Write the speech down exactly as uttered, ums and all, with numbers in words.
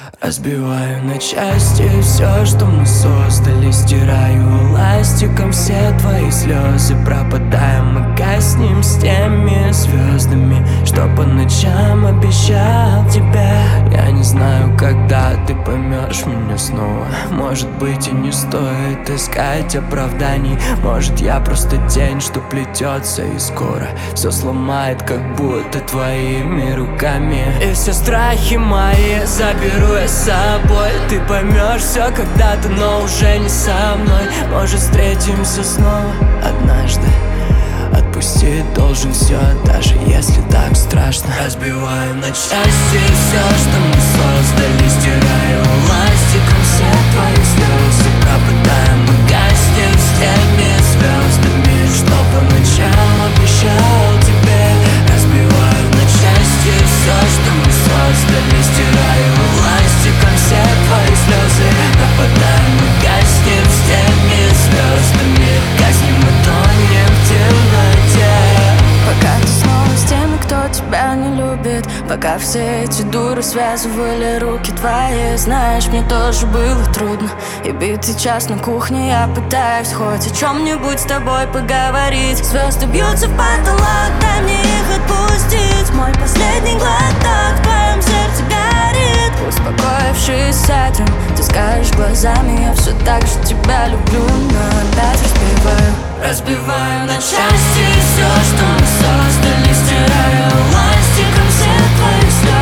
Разбиваю на части все, что мы создали. Стираю ластиком все твои слезы. Пропадаем, мы гаснем с теми звездами, что по ночам обещал тебе. Я не знаю, когда ты поймешь меня снова. Может быть, и не стоит искать оправданий. Может, я просто тень, что плетется, и скоро все сломает, как будто твоими руками. И все страхи мои заберу я с собой. Ты поймешь все когда-то, но уже не со мной. Может, встретимся снова однажды. Отпустить должен все, даже если так страшно. Разбиваю на части все, что мы создали. Стираю ластиком все твои слезы. Пропадаем, мы гаснем с теми звездами, что по ночам обещал тебе. Разбиваю на части все, что мы создали. Стираю ластиком все твои слезы. Пропадаем, мы гаснем с теми звездами. Гаснем, мы тонем в темноте. Пока ты снова с теми, кто тебя не любит. Пока все эти дуры связывали руки твои. Знаешь, мне тоже было трудно. И битый час на кухне я пытаюсь хоть о чем-нибудь с тобой поговорить. Звезды бьются в потолок, дай мне их отпустить. Мой последний глоток в твоем сердце горит. Успокоившись этим, ты скажешь глазами: я все так же тебя люблю, но опять разбиваю. Разбиваю на части все, что мы создали. Стираю ластиком все твои слезы.